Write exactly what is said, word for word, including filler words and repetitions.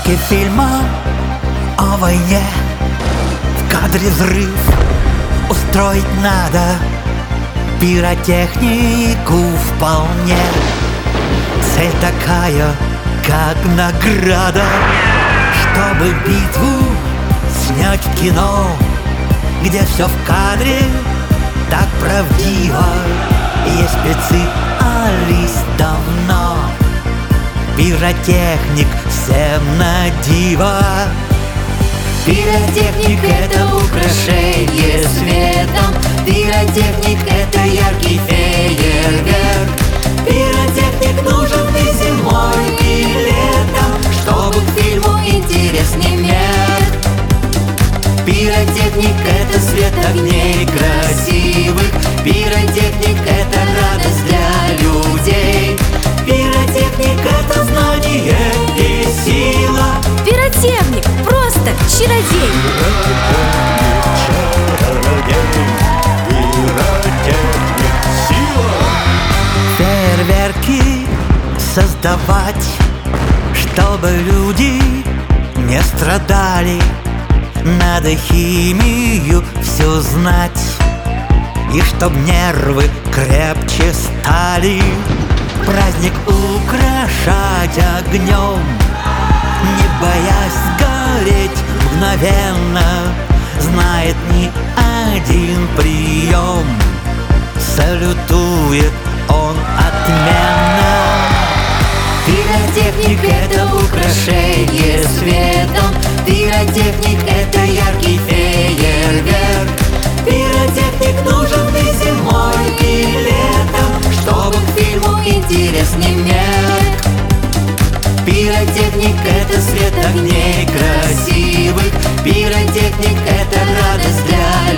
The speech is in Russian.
съемки фильма о войне. В кадре взрыв устроить надо, пиротехнику вполне. Цель такая, как награда, чтобы битву снять в кино, где все в кадре так правдиво. Есть специалист давно, пиротехник всем на диво. Пиротехник — это украшение светом, пиротехник — это яркий фейерверк. Пиротехник нужен и зимой, и летом, чтобы к фильму интересней мерк. Пиротехник — это свет огней красивых, пиротехник — это радость для людей. Пиротехник — это знание и сила. Пиротехник — просто чародей. Пиротехник — сила. Фейерверки создавать, чтобы люди не страдали. Надо химию всю знать, и чтоб нервы крепче стали. Праздник украшать огнем, не боясь сгореть мгновенно. Знает не один прием, салютует он отменно. Пиротехник — это украшение светом, пиротехник — это яркий фейерверк. Пиротехник нужен и зимой, и летом, чтобы к фильму интересней мерк. Пиротехник — это свет огней красивых, пиротехник — это радость для